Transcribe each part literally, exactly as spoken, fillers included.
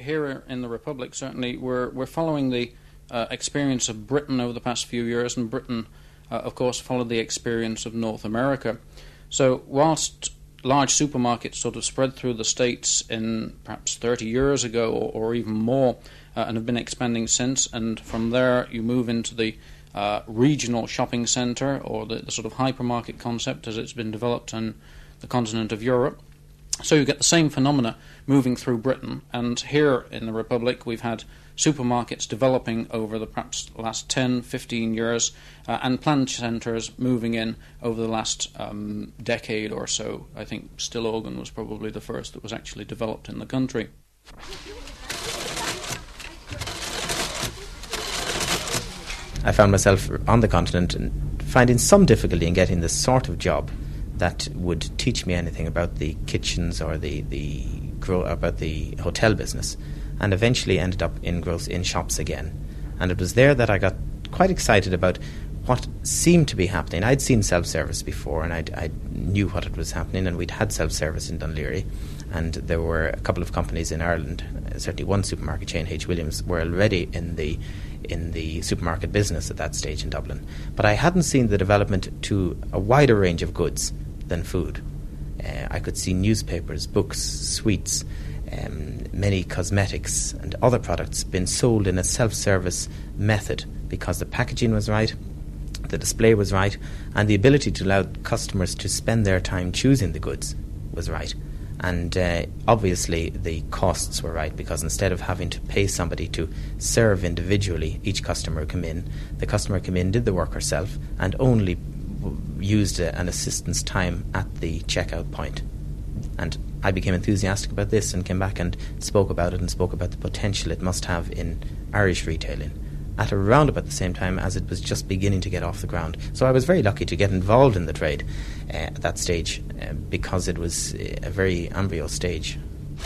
here in the Republic, certainly, we're we're following the uh, experience of Britain over the past few years, and Britain, uh, of course, followed the experience of North America. So whilst large supermarkets sort of spread through the States in perhaps thirty years ago or, or even more, uh, and have been expanding since, and from there you move into the uh, regional shopping centre or the, the sort of hypermarket concept as it's been developed in the continent of Europe. So you get the same phenomena moving through Britain, and here in the Republic we've had supermarkets developing over the perhaps last ten, fifteen years, uh, and planned centres moving in over the last um, decade or so. I think Stillorgan was probably the first that was actually developed in the country. I found myself on the continent and finding some difficulty in getting the sort of job that would teach me anything about the kitchens or the, the grow about the hotel business, and eventually ended up in gross in shops again. And it was there that I got quite excited about what seemed to be happening. I'd seen self-service before, and I'd, I knew what it was happening, and we'd had self-service in Dunleary, and there were a couple of companies in Ireland, uh, certainly one supermarket chain, H. Williams, were already in the in the supermarket business at that stage in Dublin. But I hadn't seen the development to a wider range of goods than food. Uh, I could see newspapers, books, sweets, um, many cosmetics and other products being sold in a self-service method because the packaging was right, the display was right, and the ability to allow customers to spend their time choosing the goods was right. And uh, obviously the costs were right, because instead of having to pay somebody to serve individually each customer who came in, the customer came in, did the work herself, and only w- used uh, an assistant's time at the checkout point. And I became enthusiastic about this and came back and spoke about it and spoke about the potential it must have in Irish retailing at around about the same time as it was just beginning to get off the ground. So I was very lucky to get involved in the trade uh, at that stage uh, because it was a very embryo stage.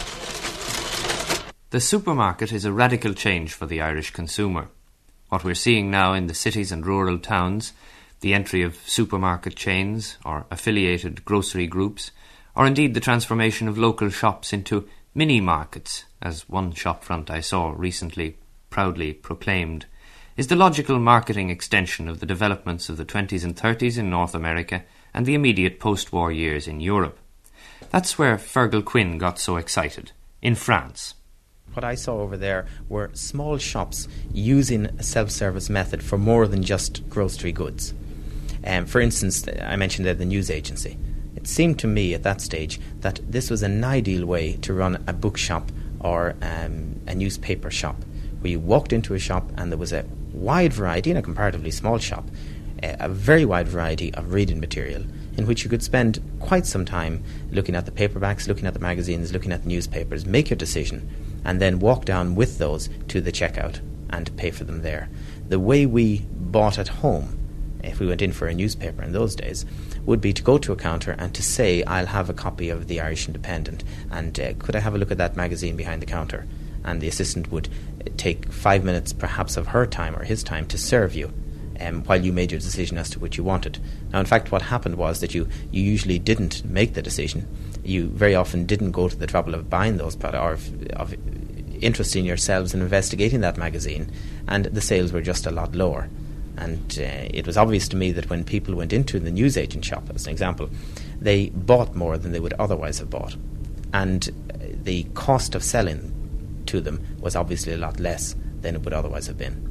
The supermarket is a radical change for the Irish consumer. What we're seeing now in the cities and rural towns, the entry of supermarket chains or affiliated grocery groups, or indeed the transformation of local shops into mini-markets, as one shopfront I saw recently proudly proclaimed, is the logical marketing extension of the developments of the twenties and thirties in North America and the immediate post-war years in Europe. That's where Fergal Quinn got so excited, in France. What I saw over there were small shops using a self-service method for more than just grocery goods. Um, for instance, I mentioned there the news agency. It seemed to me at that stage that this was an ideal way to run a bookshop or um, a newspaper shop, where you walked into a shop and there was a wide variety, in a comparatively small shop, a very wide variety of reading material in which you could spend quite some time looking at the paperbacks, looking at the magazines, looking at the newspapers, make your decision, and then walk down with those to the checkout and pay for them there. The way we bought at home, if we went in for a newspaper in those days, would be to go to a counter and to say, I'll have a copy of the Irish Independent, and uh, could I have a look at that magazine behind the counter? And the assistant would take five minutes perhaps of her time or his time to serve you um, while you made your decision as to what you wanted. Now, in fact, what happened was that you, you usually didn't make the decision. You very often didn't go to the trouble of buying those products or of, of interesting yourselves in investigating that magazine, and the sales were just a lot lower. And uh, it was obvious to me that when people went into the newsagent shop, as an example, they bought more than they would otherwise have bought. And the cost of selling to them was obviously a lot less than it would otherwise have been.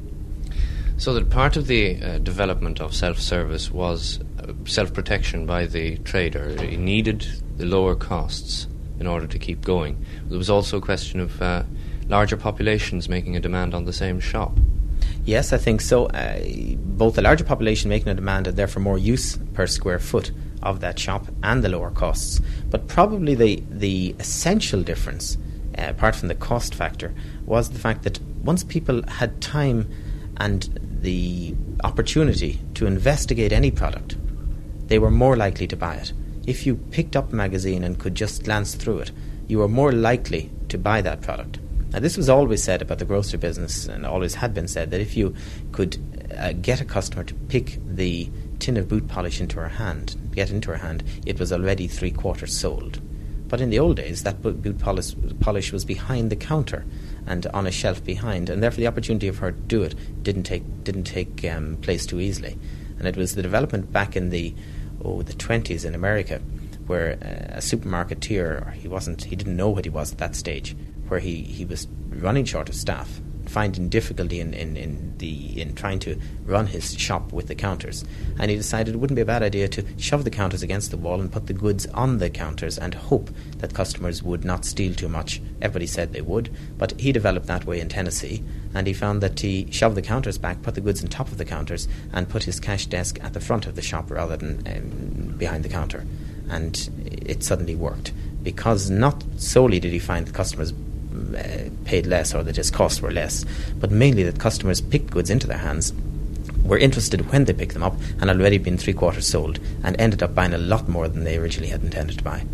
So that part of the uh, development of self-service was uh, self-protection by the trader. He needed the lower costs in order to keep going. There was also a question of uh, larger populations making a demand on the same shop. Yes, I think so. Uh, both the larger population making a demand and therefore more use per square foot of that shop and the lower costs. But probably the, the essential difference, uh, apart from the cost factor, was the fact that once people had time and the opportunity to investigate any product, they were more likely to buy it. If you picked up a magazine and could just glance through it, you were more likely to buy that product. Now, this was always said about the grocery business, and always had been said, that if you could uh, get a customer to pick the tin of boot polish into her hand, get into her hand, it was already three quarters sold. But in the old days, that boot boot polish, polish was behind the counter and on a shelf behind, and therefore the opportunity of her to do it didn't take didn't take um, place too easily. And it was the development back in the oh the twenties in America, where uh, a supermarketeer, he wasn't he didn't know what he was at that stage, where he, he was running short of staff, finding difficulty in, in, in the in trying to run his shop with the counters, and he decided it wouldn't be a bad idea to shove the counters against the wall and put the goods on the counters and hope that customers would not steal too much. Everybody said they would, but he developed that way in Tennessee, and he found that he shoved the counters back, put the goods on top of the counters, and put his cash desk at the front of the shop rather than um, behind the counter, and it suddenly worked, because not solely did he find that customers Uh, paid less or that his costs were less, but mainly that customers picked goods into their hands, were interested when they picked them up, and already been three quarters sold, and ended up buying a lot more than they originally had intended to buy.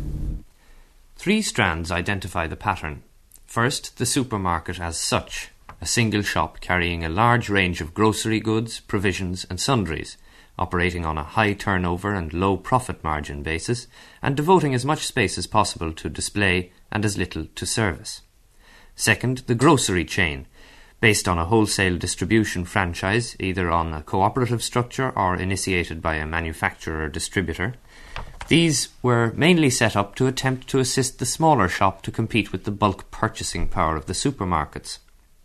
Three strands identify the pattern. First, the supermarket as such, a single shop carrying a large range of grocery goods, provisions and sundries, operating on a high turnover and low profit margin basis, and devoting as much space as possible to display and as little to service. Second, the grocery chain, based on a wholesale distribution franchise, either on a cooperative structure or initiated by a manufacturer-distributor. These were mainly set up to attempt to assist the smaller shop to compete with the bulk purchasing power of the supermarkets.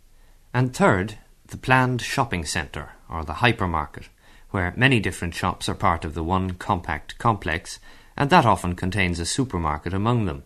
And third, the planned shopping centre, or the hypermarket, where many different shops are part of the one compact complex, and that often contains a supermarket among them.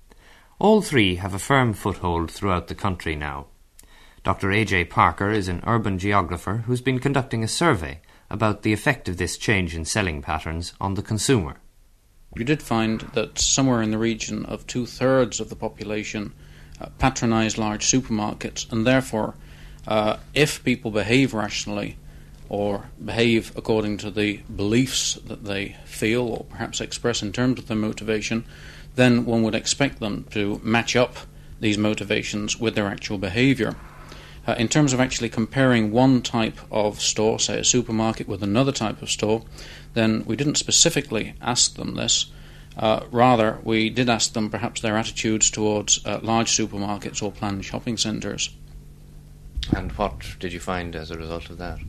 All three have a firm foothold throughout the country now. Doctor A J Parker is an urban geographer who's been conducting a survey about the effect of this change in selling patterns on the consumer. You did find that somewhere in the region of two-thirds of the population uh, patronised large supermarkets, and therefore, uh, if people behave rationally or behave according to the beliefs that they feel or perhaps express in terms of their motivation, then one would expect them to match up these motivations with their actual behaviour. Uh, in terms of actually comparing one type of store, say a supermarket, with another type of store, then we didn't specifically ask them this. Uh, rather, we did ask them perhaps their attitudes towards uh, large supermarkets or planned shopping centres. And what did you find as a result of that?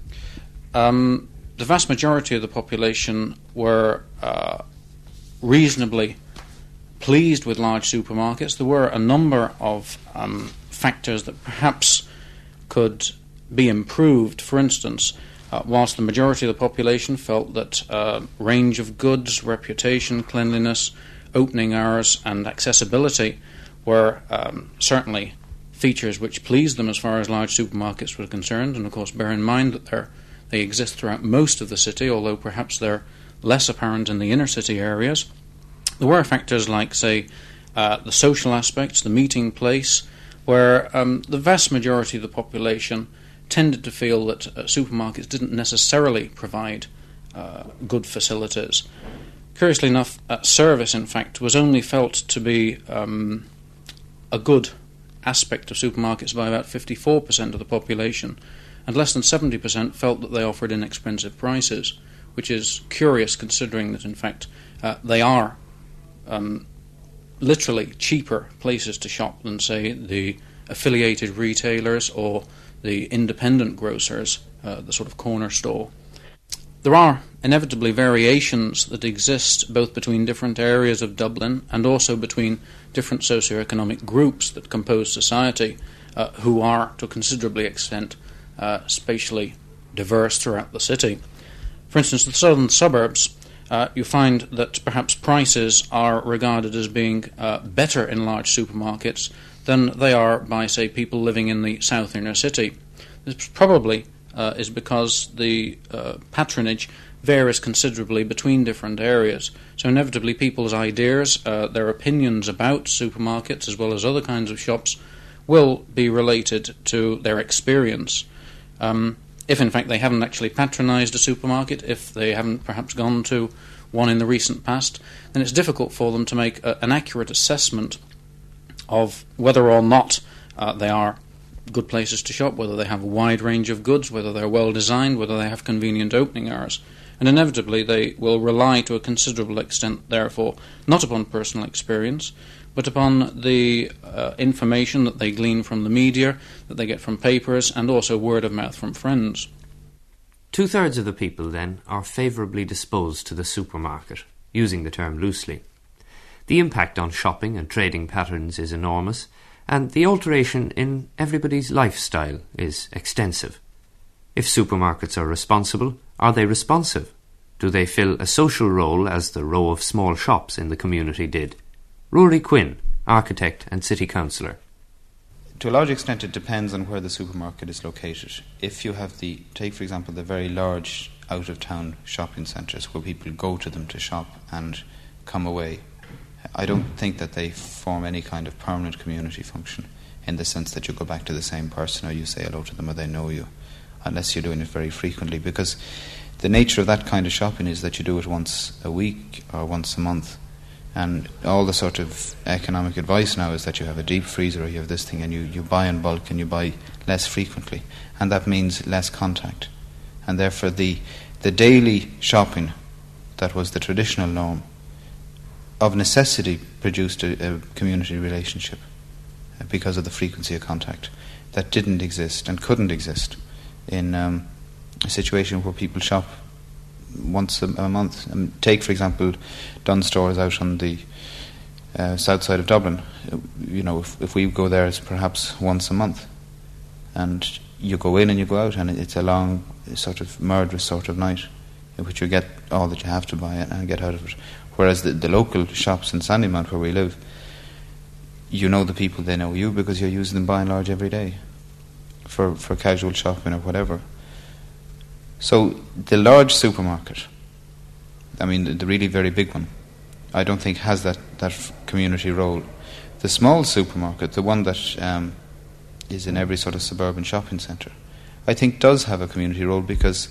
Um, the vast majority of the population were uh, reasonably pleased with large supermarkets. There were a number of um, factors that perhaps could be improved. For instance, uh, whilst the majority of the population felt that uh, range of goods, reputation, cleanliness, opening hours and accessibility were um, certainly features which pleased them as far as large supermarkets were concerned, and of course bear in mind that they're, they exist throughout most of the city, although perhaps they're less apparent in the inner city areas. There were factors like, say, uh, the social aspects, the meeting place, where um, the vast majority of the population tended to feel that uh, supermarkets didn't necessarily provide uh, good facilities. Curiously enough, uh, service, in fact, was only felt to be um, a good aspect of supermarkets by about fifty-four percent of the population, and less than seventy percent felt that they offered inexpensive prices, which is curious considering that, in fact, uh, they are Um, literally cheaper places to shop than, say, the affiliated retailers or the independent grocers, uh, the sort of corner store. There are inevitably variations that exist both between different areas of Dublin and also between different socio-economic groups that compose society, uh, who are, to a considerable extent, uh, spatially diverse throughout the city. For instance, the southern suburbs, Uh, you find that perhaps prices are regarded as being uh, better in large supermarkets than they are by, say, people living in the south inner city. This probably uh, is because the uh, patronage varies considerably between different areas. So inevitably people's ideas, uh, their opinions about supermarkets as well as other kinds of shops will be related to their experience. Um, If, in fact, they haven't actually patronised a supermarket, if they haven't perhaps gone to one in the recent past, then it's difficult for them to make a, an accurate assessment of whether or not uh, they are good places to shop, whether they have a wide range of goods, whether they're well designed, whether they have convenient opening hours. And inevitably they will rely to a considerable extent, therefore, not upon personal experience, but upon the uh, information that they glean from the media, that they get from papers, and also word of mouth from friends. Two-thirds of the people, then, are favourably disposed to the supermarket, using the term loosely. The impact on shopping and trading patterns is enormous, and the alteration in everybody's lifestyle is extensive. If supermarkets are responsible, are they responsive? Do they fill a social role as the row of small shops in the community did? Rory Quinn, architect and city councillor. To a large extent, it depends on where the supermarket is located. If you have the, take for example, the very large out-of-town shopping centres where people go to them to shop and come away, I don't think that they form any kind of permanent community function in the sense that you go back to the same person or you say hello to them or they know you, unless you're doing it very frequently, because the nature of that kind of shopping is that you do it once a week or once a month. And all the sort of economic advice now is that you have a deep freezer or you have this thing and you, you buy in bulk and you buy less frequently. And that means less contact. And therefore the the daily shopping that was the traditional norm of necessity produced a, a community relationship because of the frequency of contact that didn't exist and couldn't exist in um, a situation where people shop once a, a month. Um, take, for example, Dunnes Stores out on the uh, south side of Dublin. You know, if, if we go there, it's perhaps once a month. And you go in and you go out, and it's a long, sort of murderous sort of night in which you get all that you have to buy and get out of it. Whereas the, the local shops in Sandymount, where we live, you know the people, they know you, because you're using them by and large every day for, for casual shopping or whatever. So the large supermarket, I mean the, the really very big one, I don't think has that, that f- community role. The small supermarket, the one that um, is in every sort of suburban shopping centre, I think does have a community role, because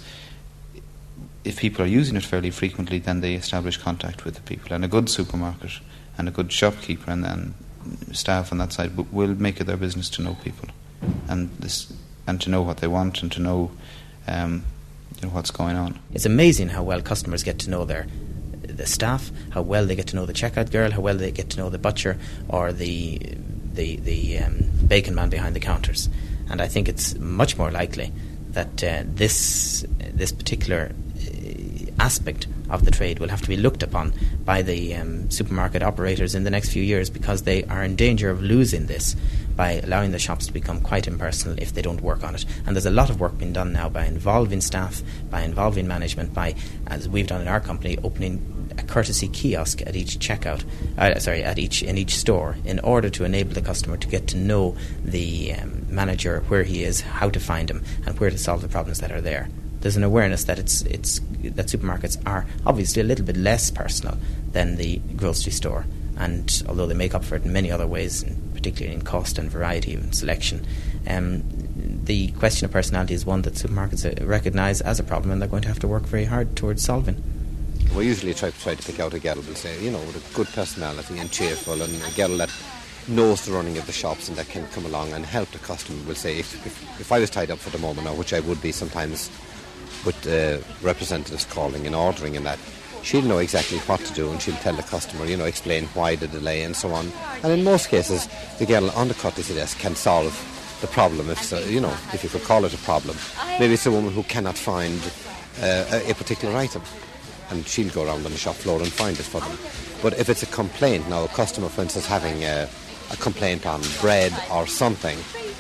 if people are using it fairly frequently, then they establish contact with the people. And a good supermarket and a good shopkeeper and, and staff on that side w- will make it their business to know people and this and to know what they want and to know um, you know, what's going on. It's amazing how well customers get to know their the staff, how well they get to know the checkout girl, how well they get to know the butcher or the the the um, bacon man behind the counters. And I think it's much more likely that uh, this this particular uh, aspect of the trade will have to be looked upon by the um, supermarket operators in the next few years, because they are in danger of losing this by allowing the shops to become quite impersonal if they don't work on it. And there's a lot of work being done now by involving staff, by involving management, by, as we've done in our company, opening a courtesy kiosk at each checkout, uh, sorry, at each in each store, in order to enable the customer to get to know the um, manager, where he is, how to find him, and where to solve the problems that are there. There's an awareness that it's it's that supermarkets are obviously a little bit less personal than the grocery store, and although they make up for it in many other ways, particularly in cost and variety and selection, um, the question of personality is one that supermarkets recognise as a problem, and they're going to have to work very hard towards solving. We usually try, try to pick out a girl, we'll say, you know, with a good personality and cheerful, and a girl that knows the running of the shops and that can come along and help the customer. We'll say, if, if, if I was tied up for the moment, now, which I would be sometimes with uh, representatives calling and ordering and that, she'll know exactly what to do, and she'll tell the customer, you know, explain why the delay and so on. And in most cases, the girl on the courtesy desk can solve the problem, if so, you know, if you could call it a problem. Maybe it's a woman who cannot find uh, a, a particular item, and she'll go around on the shop floor and find it for them. But if it's a complaint, now a customer, for instance, having a, a complaint on bread or something,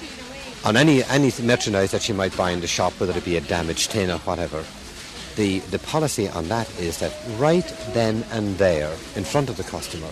on any any merchandise that she might buy in the shop, whether it be a damaged tin or whatever, the, the policy on that is that right then and there, in front of the customer,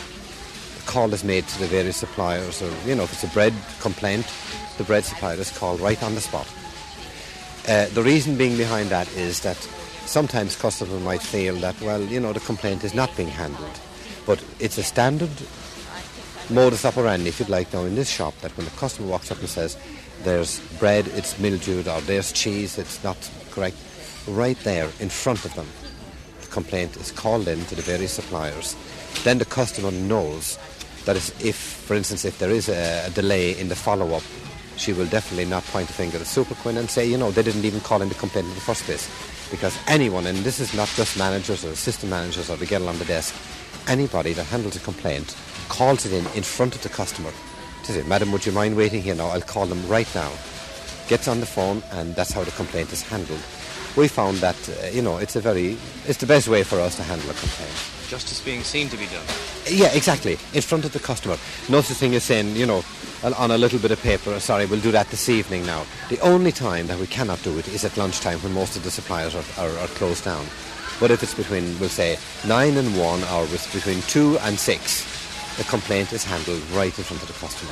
a call is made to the various suppliers, or, you know, if it's a bread complaint, the bread supplier is called right on the spot. Uh, the reason being behind that is that sometimes customers might feel that, well, you know, the complaint is not being handled. But it's a standard modus operandi, if you'd like, now in this shop, that when the customer walks up and says, there's bread, it's mildewed, or there's cheese, it's not correct, right there in front of them, the complaint is called in to the various suppliers. Then the customer knows that if, for instance, if there is a, a delay in the follow-up, she will definitely not point a finger at Super Quinn and say, you know, they didn't even call in the complaint in the first place. because anyone, and this is not just managers or assistant managers or the girl on the desk, anybody that handles a complaint calls it in in front of the customer to say, "Madam, would you mind waiting here now? I'll call them right now." Gets on the phone, and that's how the complaint is handled. We found that, uh, you know, it's a very, it's the best way for us to handle a complaint. Justice being seen to be done. Yeah, exactly, in front of the customer. No such thing as saying, you know, on a little bit of paper, sorry, we'll do that this evening now. The only time that we cannot do it is at lunchtime when most of the suppliers are, are, are closed down. But if it's between, we'll say, nine and one, or between two and six, the complaint is handled right in front of the customer.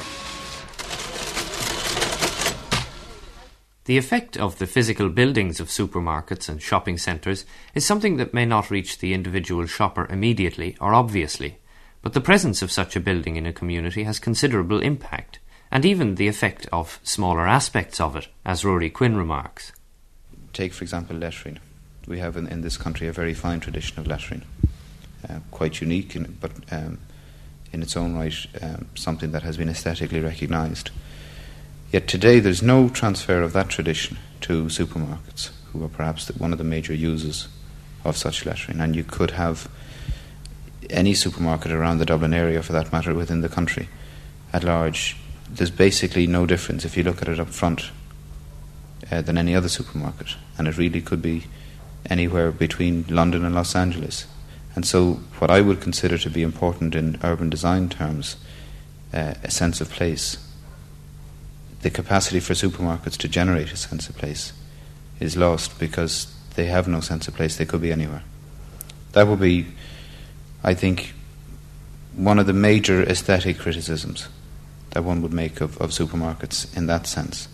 The effect of the physical buildings of supermarkets and shopping centres is something that may not reach the individual shopper immediately or obviously, but the presence of such a building in a community has considerable impact, and even the effect of smaller aspects of it, as Rory Quinn remarks. Take, for example, lettering. We have in, in this country a very fine tradition of lettering, uh, quite unique, in, but um, in its own right, um, something that has been aesthetically recognised. Yet today there's no transfer of that tradition to supermarkets, who are perhaps the, one of the major users of such lettering. And you could have any supermarket around the Dublin area, for that matter, within the country at large. There's basically no difference if you look at it up front uh, than any other supermarket. And it really could be anywhere between London and Los Angeles. And so what I would consider to be important in urban design terms, uh, a sense of place, the capacity for supermarkets to generate a sense of place is lost because they have no sense of place. They could be anywhere. That would be, I think, one of the major aesthetic criticisms that one would make of, of supermarkets in that sense.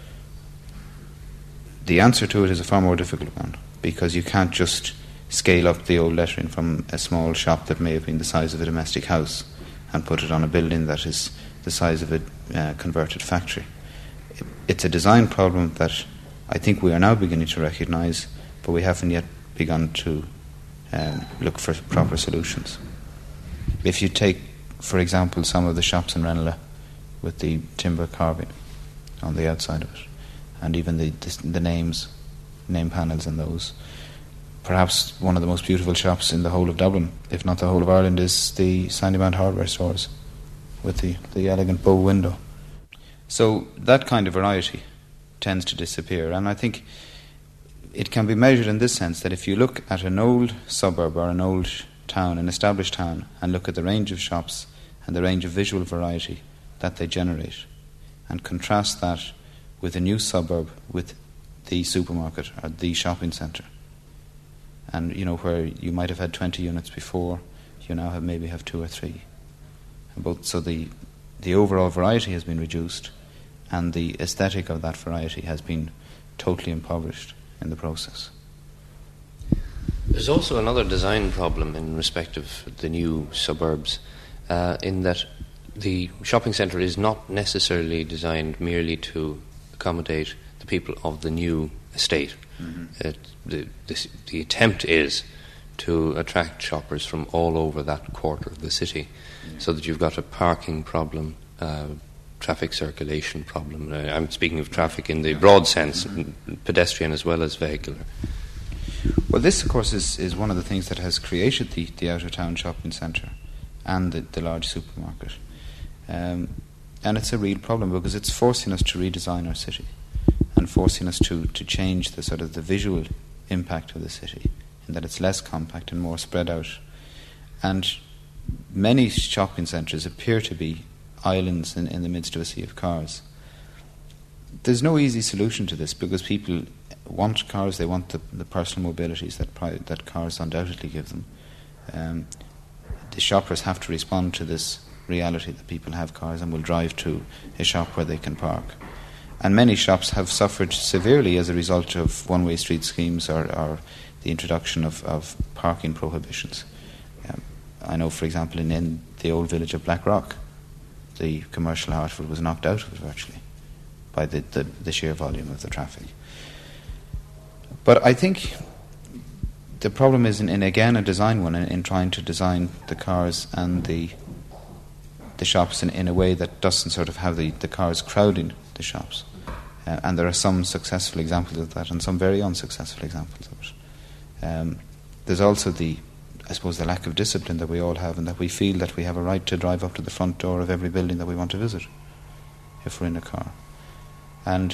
The answer to it is a far more difficult one, because you can't just scale up the old lettering from a small shop that may have been the size of a domestic house and put it on a building that is the size of a uh, converted factory. It's a design problem that I think we are now beginning to recognise, but we haven't yet begun to um, look for proper solutions. If you take, for example, some of the shops in Ranelagh with the timber carving on the outside of it, and even the, the, the names, name panels in those, perhaps one of the most beautiful shops in the whole of Dublin, if not the whole of Ireland, is the Sandymount hardware stores with the, the elegant bow window. So that kind of variety tends to disappear, and I think it can be measured in this sense, that if you look at an old suburb or an old town, an established town, and look at the range of shops and the range of visual variety that they generate, and contrast that with a new suburb with the supermarket or the shopping centre, and you know, where you might have had twenty units before, you now have maybe have two or three. And both, so the the overall variety has been reduced, and the aesthetic of that variety has been totally impoverished in the process. There's also another design problem in respect of the new suburbs, uh, in that the shopping centre is not necessarily designed merely to accommodate the people of the new estate. Mm-hmm. It, the, this, the attempt is to attract shoppers from all over that quarter of the city, yeah. So that you've got a parking problem, uh, traffic circulation problem. Uh, I'm speaking of traffic in the broad sense, mm-hmm. pedestrian as well as vehicular. Well, this, of course, is, is one of the things that has created the, the out-of-town shopping centre and the, the large supermarket. Um, and it's a real problem because it's forcing us to redesign our city and forcing us to, to change the sort of the visual impact of the city, in that it's less compact and more spread out. And many shopping centres appear to be islands in, in the midst of a sea of cars. There's no easy solution to this because people want cars, they want the, the personal mobilities that pri- that cars undoubtedly give them. Um, the shoppers have to respond to this reality that people have cars and will drive to a shop where they can park. And many shops have suffered severely as a result of one-way street schemes or, or the introduction of, of parking prohibitions. Um, I know, for example, in, in the old village of Blackrock, the commercial heart of it was knocked out of it virtually by the, the, the sheer volume of the traffic. But I think the problem is, in, in again, a design one, in, in trying to design the cars and the the shops in, in a way that doesn't sort of have the, the cars crowding the shops. Uh, and there are some successful examples of that and some very unsuccessful examples of it. Um, there's also the, I suppose, the lack of discipline that we all have, and that we feel that we have a right to drive up to the front door of every building that we want to visit if we're in a car. And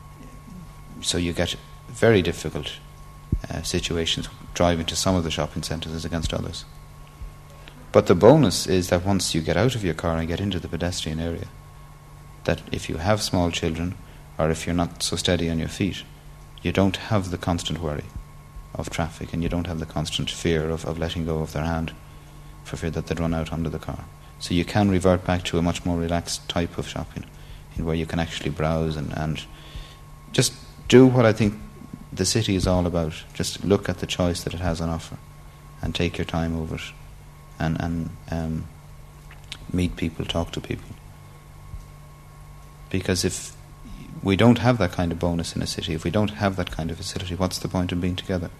so you get very difficult uh, situations driving to some of the shopping centres as against others. But the bonus is that once you get out of your car and get into the pedestrian area, that if you have small children, or if you're not so steady on your feet, you don't have the constant worry of traffic, and you don't have the constant fear of, of letting go of their hand for fear that they'd run out under the car. So you can revert back to a much more relaxed type of shopping, in where you can actually browse and, and just do what I think the city is all about. Just look at the choice that it has on offer and take your time over it, and, and um, meet people, talk to people. Because if we don't have that kind of bonus in a city, if we don't have that kind of facility, what's the point of being together?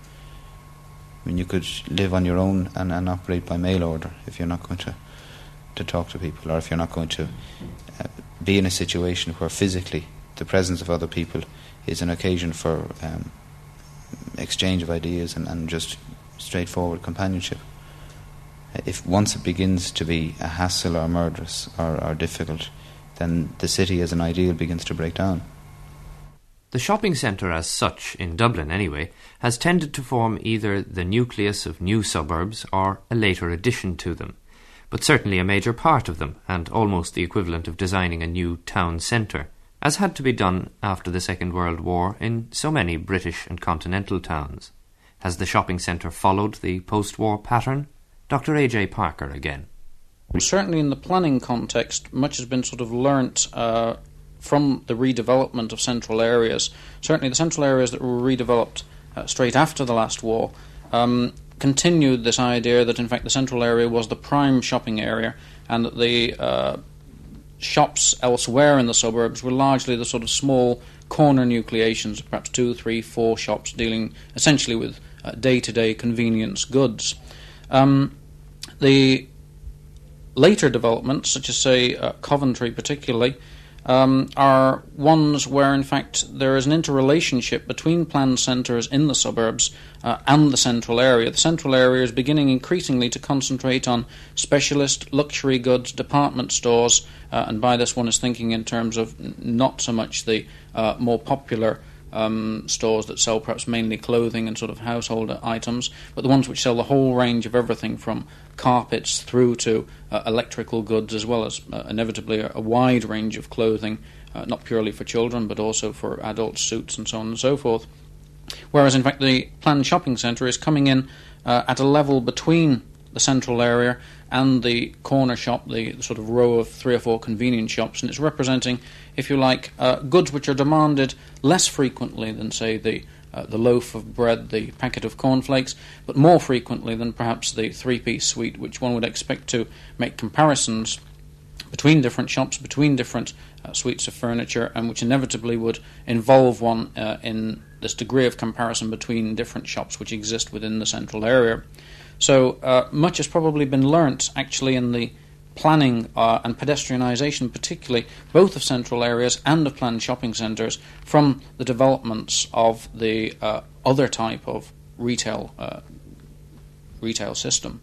I mean, you could live on your own and, and operate by mail order if you're not going to, to talk to people, or if you're not going to uh, be in a situation where physically the presence of other people is an occasion for um, exchange of ideas and, and just straightforward companionship. If once it begins to be a hassle or murderous or, or difficult, then the city as an ideal begins to break down. The shopping centre as such, in Dublin anyway, has tended to form either the nucleus of new suburbs or a later addition to them, but certainly a major part of them, and almost the equivalent of designing a new town centre, as had to be done after the Second World War in so many British and continental towns. Has the shopping centre followed the post-war pattern? Doctor A J Parker again. Certainly in the planning context, much has been sort of learnt uh, from the redevelopment of central areas. Certainly the central areas that were redeveloped uh, straight after the last war um, continued this idea that in fact the central area was the prime shopping area, and that the uh, shops elsewhere in the suburbs were largely the sort of small corner nucleations of perhaps two, three, four shops dealing essentially with uh, day-to-day convenience goods. Um, the later developments, such as, say, uh, Coventry particularly, um, are ones where, in fact, there is an interrelationship between planned centres in the suburbs uh, and the central area. The central area is beginning increasingly to concentrate on specialist luxury goods department stores, uh, and by this one is thinking in terms of n- not so much the uh, more popular Um, stores that sell perhaps mainly clothing and sort of household items, but the ones which sell the whole range of everything from carpets through to uh, electrical goods, as well as uh, inevitably a, a wide range of clothing, uh, not purely for children but also for adult suits and so on and so forth. Whereas in fact the planned shopping centre is coming in uh, at a level between the central area and the corner shop, the, the sort of row of three or four convenience shops, and it's representing, if you like, uh, goods which are demanded less frequently than, say, the uh, the loaf of bread, the packet of cornflakes, but more frequently than perhaps the three-piece suite, which one would expect to make comparisons between different shops, between different uh, suites of furniture, and which inevitably would involve one uh, in this degree of comparison between different shops which exist within the central area. So uh, much has probably been learnt, actually, in the planning uh, and pedestrianisation, particularly both of central areas and of planned shopping centres, from the developments of the uh, other type of retail uh, retail system.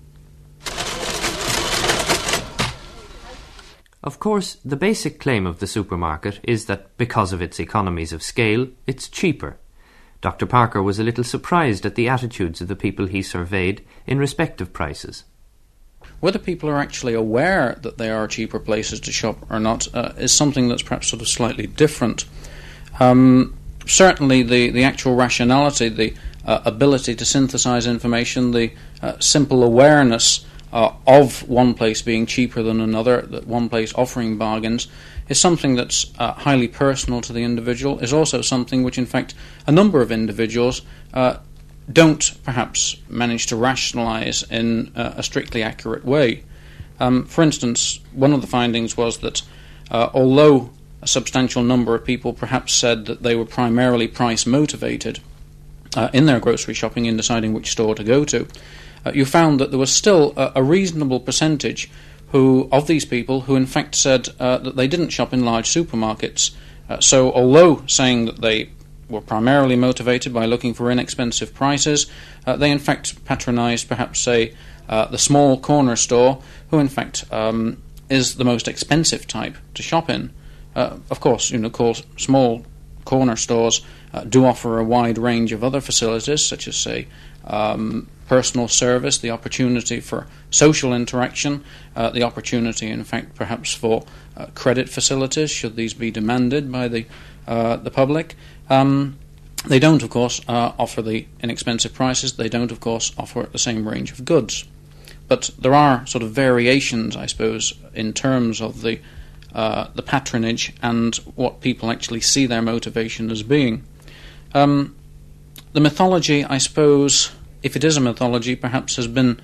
Of course, the basic claim of the supermarket is that because of its economies of scale, it's cheaper. Doctor Parker was a little surprised at the attitudes of the people he surveyed in respect of prices. Whether people are actually aware that they are cheaper places to shop or not uh, is something that's perhaps sort of slightly different. Um, certainly the, the actual rationality, the uh, ability to synthesize information, the uh, simple awareness uh, of one place being cheaper than another, that one place offering bargains, is something that's uh, highly personal to the individual, is also something which, in fact, a number of individuals uh, don't perhaps manage to rationalise in uh, a strictly accurate way. Um, for instance, one of the findings was that uh, although a substantial number of people perhaps said that they were primarily price motivated uh, in their grocery shopping in deciding which store to go to, uh, you found that there was still a, a reasonable percentage who of these people who in fact said uh, that they didn't shop in large supermarkets. Uh, so although saying that they were primarily motivated by looking for inexpensive prices. Uh, they in fact patronised perhaps, say, uh, the small corner store, who in fact um, is the most expensive type to shop in. Uh, of course, you know, called small corner stores uh, do offer a wide range of other facilities, such as, say, um, personal service, the opportunity for social interaction, uh, the opportunity, in fact, perhaps for uh, credit facilities, should these be demanded by the uh, the public. Um, they don't, of course, uh, offer the inexpensive prices. They don't, of course, offer the same range of goods. But there are sort of variations, I suppose, in terms of the uh, the patronage and what people actually see their motivation as being. Um, the mythology, I suppose, if it is a mythology, perhaps has been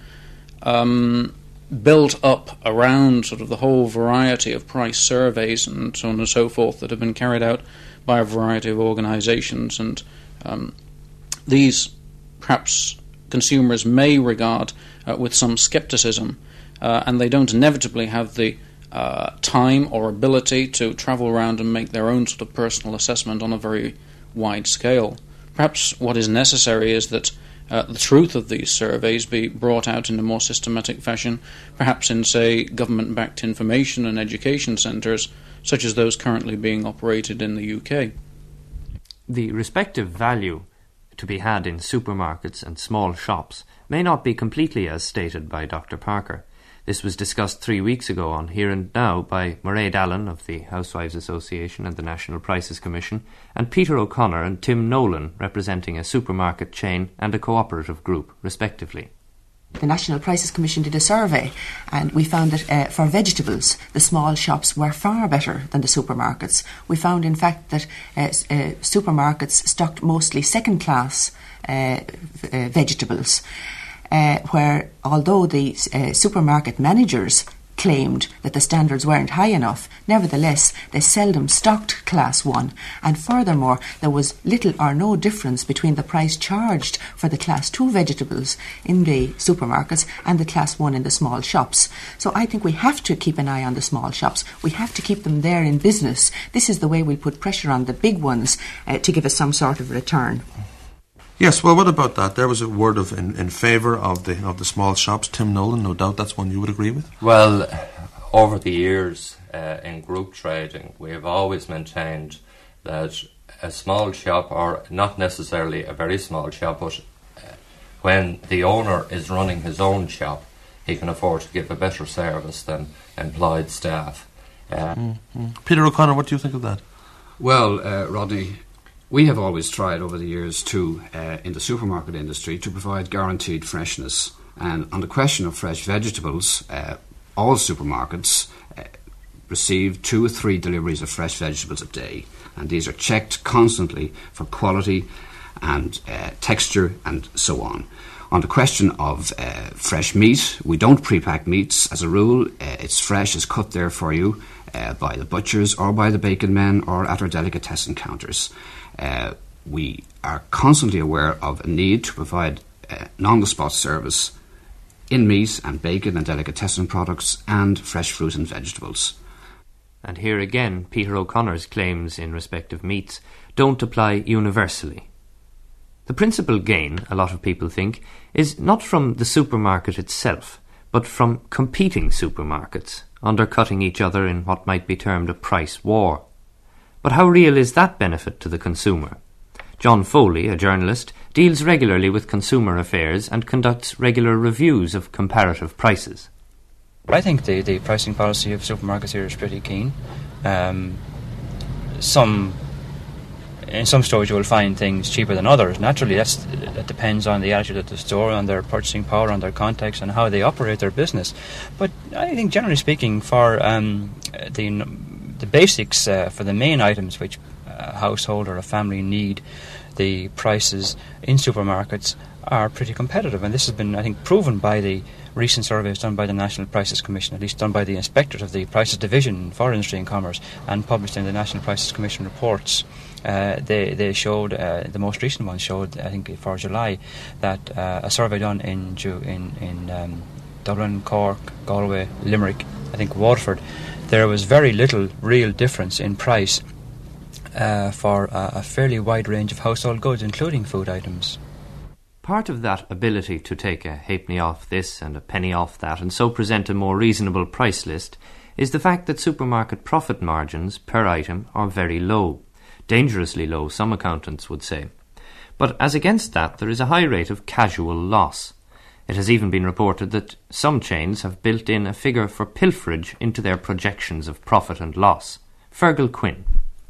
um, built up around sort of the whole variety of price surveys and so on and so forth that have been carried out by a variety of organisations, and um, these perhaps consumers may regard uh, with some scepticism, uh, and they don't inevitably have the uh, time or ability to travel around and make their own sort of personal assessment on a very wide scale. Perhaps what is necessary is that uh, the truth of these surveys be brought out in a more systematic fashion, perhaps in, say, government-backed information and education centres, such as those currently being operated in the U K. The respective value to be had in supermarkets and small shops may not be completely as stated by Doctor Parker. This was discussed three weeks ago on Here and Now by Mairead Allen of the Housewives Association and the National Prices Commission, and Peter O'Connor and Tim Nolan, representing a supermarket chain and a cooperative group, respectively. The National Prices Commission did a survey, and we found that uh, for vegetables, the small shops were far better than the supermarkets. We found, in fact, that uh, uh, supermarkets stocked mostly second-class uh, uh, vegetables, uh, where although the uh, supermarket managers claimed that the standards weren't high enough, nevertheless they seldom stocked class one, and furthermore there was little or no difference between the price charged for the class two vegetables in the supermarkets and the class one in the small shops. So I think we have to keep an eye on the small shops. We have to keep them there in business. This is the way we'll put pressure on the big ones uh, to give us some sort of return. Yes, well, what about that? There was a word of in, in favour of the of the small shops. Tim Nolan, no doubt that's one you would agree with? Well, over the years uh, in group trading, we have always maintained that a small shop, or not necessarily a very small shop, but uh, when the owner is running his own shop, he can afford to give a better service than employed staff. Uh, mm-hmm. Peter O'Connor, what do you think of that? Well, uh, Rodney, we have always tried over the years to, uh, in the supermarket industry, to provide guaranteed freshness. And on the question of fresh vegetables, uh, all supermarkets uh, receive two or three deliveries of fresh vegetables a day. And these are checked constantly for quality and uh, texture and so on. On the question of uh, fresh meat, we don't pre-pack meats. As a rule, uh, it's fresh, it's cut there for you uh, by the butchers or by the bacon men or at our delicatessen counters. Uh, we are constantly aware of a need to provide uh, non-the-spot service in meat and bacon and delicatessen products and fresh fruit and vegetables. And here again, Peter O'Connor's claims in respect of meats don't apply universally. The principal gain, a lot of people think, is not from the supermarket itself, but from competing supermarkets, undercutting each other in what might be termed a price war. But how real is that benefit to the consumer? John Foley, a journalist, deals regularly with consumer affairs and conducts regular reviews of comparative prices. I think the, the pricing policy of supermarkets here is pretty keen. Um, some in some stores you will find things cheaper than others. Naturally, that's, that depends on the attitude of the store, on their purchasing power, on their context, and how they operate their business. But I think, generally speaking, for um, the the basics, uh, for the main items which a household or a family need, the prices in supermarkets are pretty competitive. And this has been, I think, proven by the recent surveys done by the National Prices Commission, at least done by the inspectors of the Prices Division for Industry and Commerce, and published in the National Prices Commission reports. Uh, they they showed, uh, the most recent one showed, I think for July, that uh, a survey done in in, in um, Dublin, Cork, Galway, Limerick, I think Waterford, there was very little real difference in price uh, for a, a fairly wide range of household goods, including food items. Part of that ability to take a halfpenny off this and a penny off that and so present a more reasonable price list is the fact that supermarket profit margins per item are very low, dangerously low, some accountants would say. But as against that, there is a high rate of casual loss. It has even been reported that some chains have built in a figure for pilferage into their projections of profit and loss. Fergal Quinn.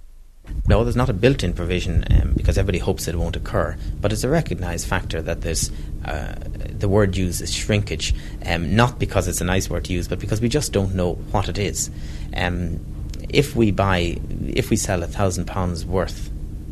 No, there's not a built-in provision um, because everybody hopes it won't occur, but it's a recognised factor that there's uh, the word used is shrinkage, um, not because it's a nice word to use, but because we just don't know what it is. Um, if we buy, if we sell a thousand pounds worth,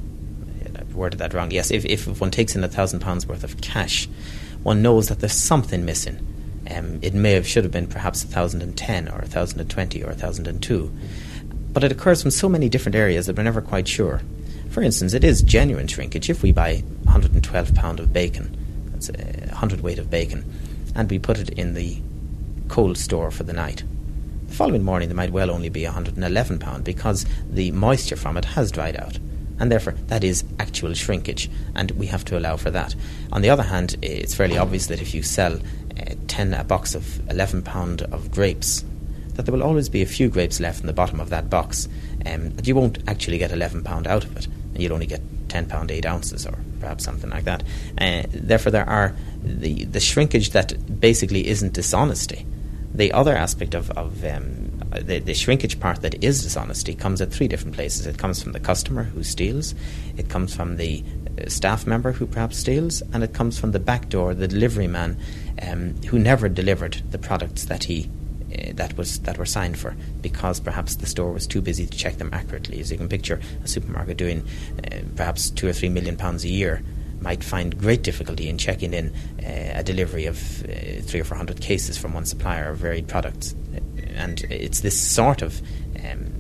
I've worded that wrong. Yes, if if one takes in a thousand pounds worth of cash, one knows that there's something missing. Um, it may have should have been perhaps a thousand and ten, or a thousand and twenty, or a thousand and two. But it occurs from so many different areas that we're never quite sure. For instance, it is genuine shrinkage if we buy one hundred twelve pounds of bacon, that's a hundred weight of bacon, and we put it in the cold store for the night. The following morning there might well only be one hundred eleven pounds because the moisture from it has dried out. And therefore that is actual shrinkage, and we have to allow for that. On the other hand, it's fairly obvious that if you sell uh, ten a box of eleven pounds of grapes, that there will always be a few grapes left in the bottom of that box, um, that you won't actually get eleven pounds out of it, and you'll only get ten pounds eight ounces, or perhaps something like that. Uh, therefore there are the, the shrinkage that basically isn't dishonesty. The other aspect of, of um, the, the shrinkage part that is dishonesty comes at three different places. It comes from the customer who steals, it comes from the uh, staff member who perhaps steals, and it comes from the back door, the delivery man um, who never delivered the products that he uh, that was that were signed for, because perhaps the store was too busy to check them accurately. As you can picture, a supermarket doing uh, perhaps two or three million pounds a year might find great difficulty in checking in uh, a delivery of uh, three or four hundred cases from one supplier of varied products. And it's this sort of um,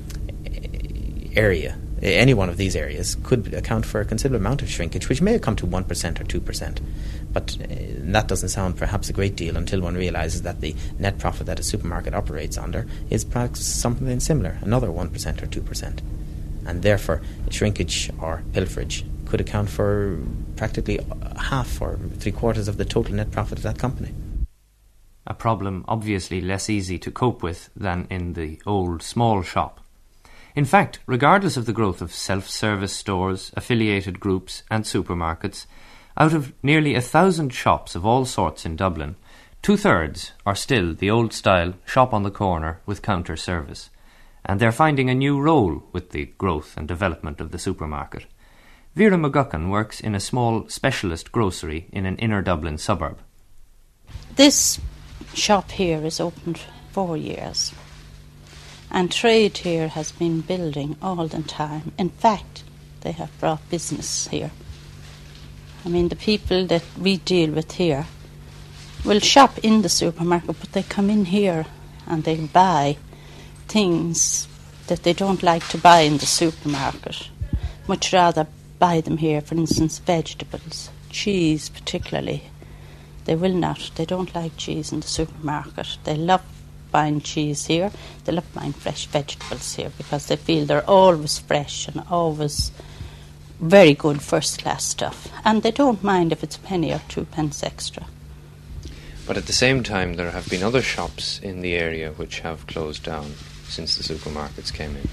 area, any one of these areas could account for a considerable amount of shrinkage, which may come to one percent or two percent. But uh, that doesn't sound perhaps a great deal until one realises that the net profit that a supermarket operates under is perhaps something similar, another one percent or two percent. And therefore, shrinkage or pilferage could account for practically half or three quarters of the total net profit of that company. A problem obviously less easy to cope with than in the old small shop. In fact, regardless of the growth of self-service stores, affiliated groups and supermarkets, out of nearly a thousand shops of all sorts in Dublin, two-thirds are still the old-style shop on the corner with counter service, and they're finding a new role with the growth and development of the supermarket. Vera McGuckin works in a small specialist grocery in an inner Dublin suburb. This shop here is opened four years, and trade here has been building all the time. In fact, they have brought business here. I mean, the people that we deal with here will shop in the supermarket, but they come in here and they buy things that they don't like to buy in the supermarket. Much rather buy them here, for instance, vegetables, cheese particularly. They will not. They don't like cheese in the supermarket. They love buying cheese here. They love buying fresh vegetables here because they feel they're always fresh and always very good first-class stuff. And they don't mind if it's a penny or two pence extra. But at the same time, there have been other shops in the area which have closed down since the supermarkets came in.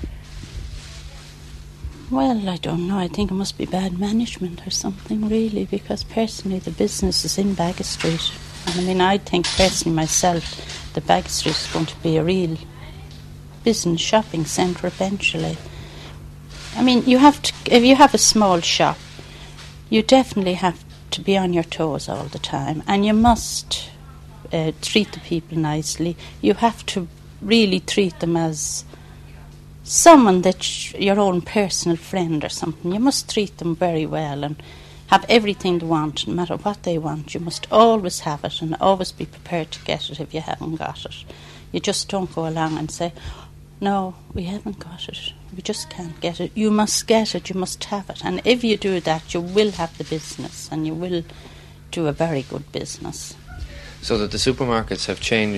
Well, I don't know. I think it must be bad management or something, really, because personally the business is in Baggot Street. And I mean, I think personally myself that Baggot Street is going to be a real business shopping centre eventually. I mean, you have to, if you have a small shop, you definitely have to be on your toes all the time, and you must uh, treat the people nicely. You have to really treat them as someone that's your own personal friend or something. You must treat them very well and have everything they want, no matter what they want. You must always have it and always be prepared to get it if you haven't got it. You just don't go along and say, no, we haven't got it. We just can't get it. You must get it. You must have it. And if you do that, you will have the business and you will do a very good business. So that the supermarkets have changed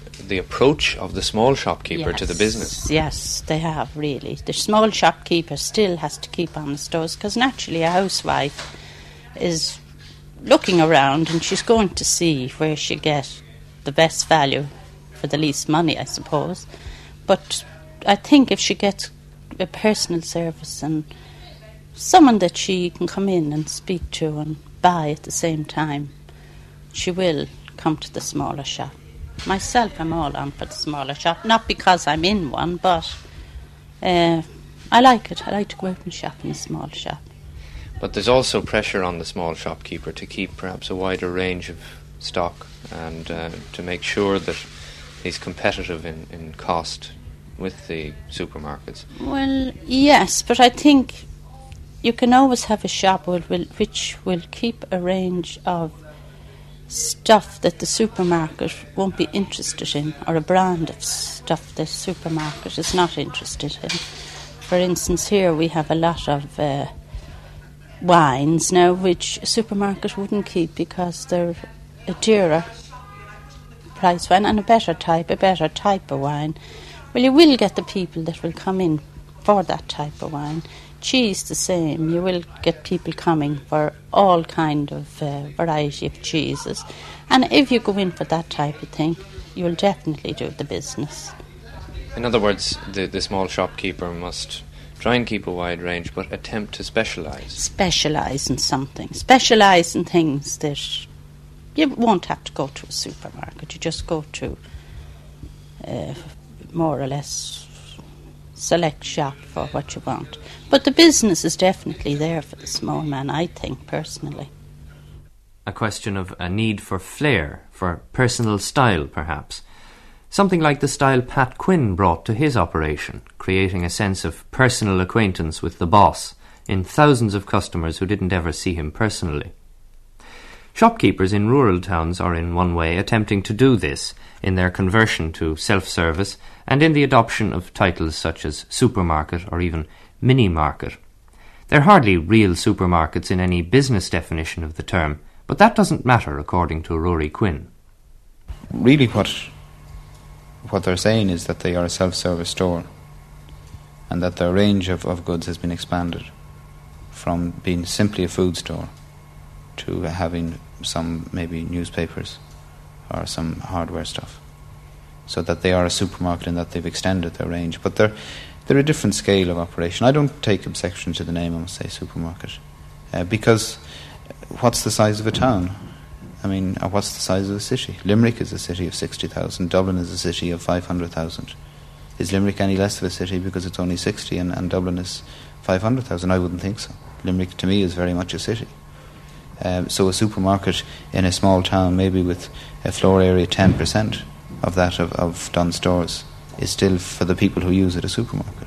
the approach of the small shopkeeper yes, to the business. Yes, they have, really. The small shopkeeper still has to keep on the stores, because naturally a housewife is looking around and she's going to see where she get the best value for the least money, I suppose. But I think if she gets a personal service and someone that she can come in and speak to and buy at the same time, she will come to the smaller shop. Myself, I'm all on for the smaller shop, not because I'm in one, but uh, I like it. I like to go out and shop in a small shop. But there's also pressure on the small shopkeeper to keep perhaps a wider range of stock and uh, to make sure that he's competitive in, in cost with the supermarkets. Well, yes, but I think you can always have a shop will, will, which will keep a range of stuff that the supermarket won't be interested in, or a brand of stuff the supermarket is not interested in. For instance, here we have a lot of uh, wines now which a supermarket wouldn't keep because they're a dearer price wine and a better type, a better type of wine. Well, you will get the people that will come in for that type of wine. Cheese the same. You will get people coming for all kind of uh, variety of cheeses. And if you go in for that type of thing, you will definitely do the business. In other words, the, the small shopkeeper must try and keep a wide range, but attempt to specialise. Specialise in something. Specialise in things that you won't have to go to a supermarket. You just go to uh, more or less select shop for what you want. But the business is definitely there for the small man, I think, personally. A question of a need for flair, for personal style, perhaps. Something like the style Pat Quinn brought to his operation, creating a sense of personal acquaintance with the boss in thousands of customers who didn't ever see him personally. Shopkeepers in rural towns are in one way attempting to do this in their conversion to self-service and in the adoption of titles such as supermarket or even mini-market. They're hardly real supermarkets in any business definition of the term, but that doesn't matter according to Rory Quinn. Really what what they're saying is that they are a self-service store and that their range of, of goods has been expanded from being simply a food store to having some maybe newspapers or some hardware stuff, so that they are a supermarket and that they've extended their range. But they're they're a different scale of operation. I don't take objection to the name, I must say, supermarket, uh, because what's the size of a town? I mean, or what's the size of a city? Limerick is a city of sixty thousand, Dublin is a city of five hundred thousand. Is Limerick any less of a city because it's only sixty and, and Dublin is five hundred thousand? I wouldn't think so. Limerick to me is very much a city. Um, so a supermarket in a small town, maybe with a floor area ten percent of that of, of Dunnes Stores, is still, for the people who use it, a supermarket.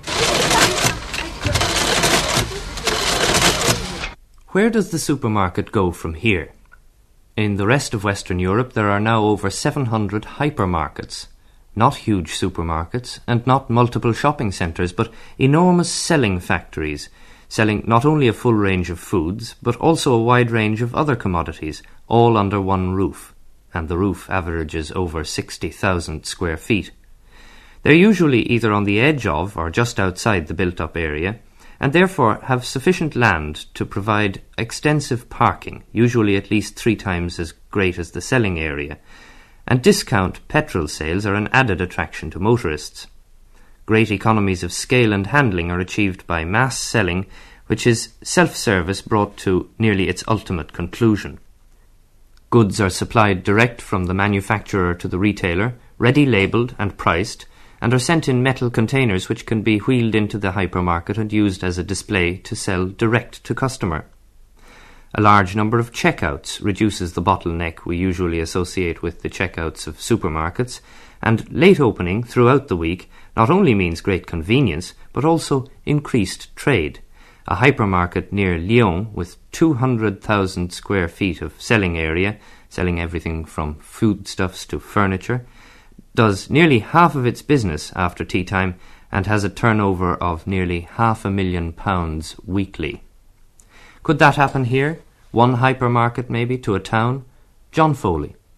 Where does the supermarket go from here? In the rest of Western Europe there are now over seven hundred hypermarkets, not huge supermarkets and not multiple shopping centres, but enormous selling factories, selling not only a full range of foods, but also a wide range of other commodities, all under one roof, and the roof averages over sixty thousand square feet. They're usually either on the edge of or just outside the built-up area, and therefore have sufficient land to provide extensive parking, usually at least three times as great as the selling area, and discount petrol sales are an added attraction to motorists. Great economies of scale and handling are achieved by mass selling, which is self-service brought to nearly its ultimate conclusion. Goods are supplied direct from the manufacturer to the retailer, ready labelled and priced, and are sent in metal containers which can be wheeled into the hypermarket and used as a display to sell direct to customer. A large number of checkouts reduces the bottleneck we usually associate with the checkouts of supermarkets, and late opening throughout the week not only means great convenience, but also increased trade. A hypermarket near Lyon with two hundred thousand square feet of selling area, selling everything from foodstuffs to furniture, does nearly half of its business after tea time and has a turnover of nearly half a million pounds weekly. Could that happen here? One hypermarket maybe to a town? John Foley.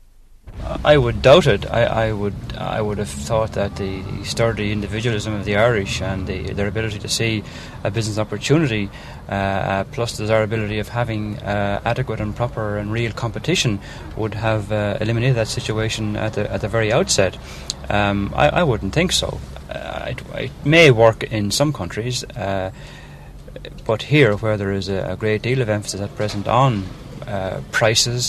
I would doubt it. I, I would I would have thought that the, the sturdy individualism of the Irish and the, their ability to see a business opportunity, uh, plus the desirability of having uh, adequate and proper and real competition, would have uh, eliminated that situation at the at the very outset. Um, I, I wouldn't think so. Uh, it, it may work in some countries, uh, but here, where there is a, a great deal of emphasis at present on uh, prices,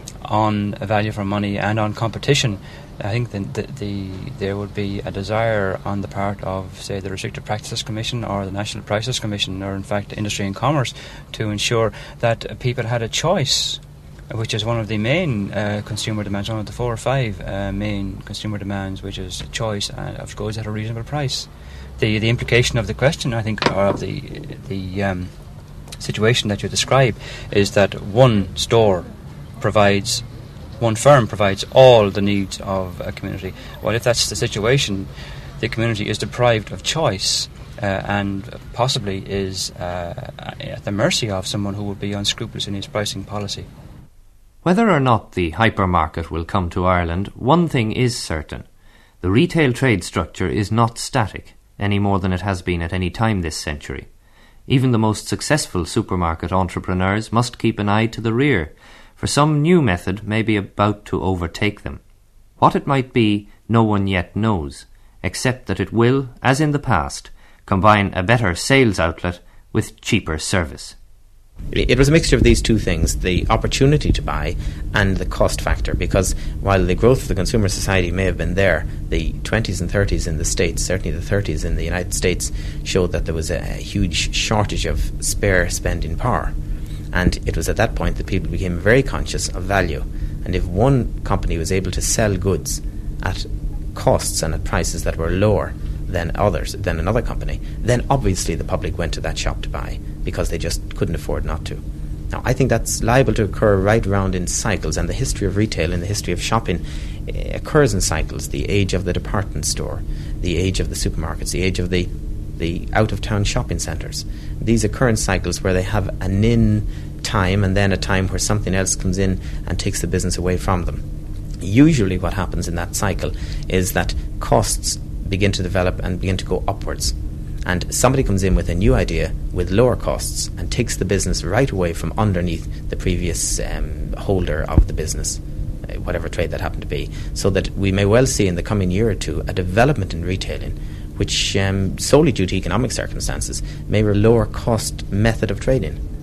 on value for money and on competition, I think that the, the, there would be a desire on the part of, say, the Restricted Practices Commission or the National Prices Commission, or in fact Industry and Commerce, to ensure that people had a choice, which is one of the main uh, consumer demands, one of the four or five uh, main consumer demands, which is choice and of goods at a reasonable price. The the implication of the question, I think, or of the the um, situation that you describe, is that one store provides, one firm provides all the needs of a community. Well, if that's the situation, the community is deprived of choice uh, and possibly is uh, at the mercy of someone who would be unscrupulous in his pricing policy. Whether or not the hypermarket will come to Ireland, one thing is certain. The retail trade structure is not static, any more than it has been at any time this century. Even the most successful supermarket entrepreneurs must keep an eye to the rear, for some new method may be about to overtake them. What it might be, no one yet knows, except that it will, as in the past, combine a better sales outlet with cheaper service. It was a mixture of these two things, the opportunity to buy and the cost factor, because while the growth of the consumer society may have been there, the twenties and thirties in the States, certainly the thirties in the United States, showed that there was a, a huge shortage of spare spending power. And it was at that point that people became very conscious of value. And if one company was able to sell goods at costs and at prices that were lower than others, than another company, then obviously the public went to that shop to buy because they just couldn't afford not to. Now, I think that's liable to occur right round in cycles, and the history of retail and the history of shopping uh, occurs in cycles. The age of the department store, the age of the supermarkets, the age of the the out-of-town shopping centres. These occur in cycles where they have an in time and then a time where something else comes in and takes the business away from them. Usually what happens in that cycle is that costs begin to develop and begin to go upwards. And somebody comes in with a new idea with lower costs and takes the business right away from underneath the previous um, holder of the business, uh, whatever trade that happened to be. So that we may well see in the coming year or two a development in retailing which, um, solely due to economic circumstances, may be a lower cost method of trading.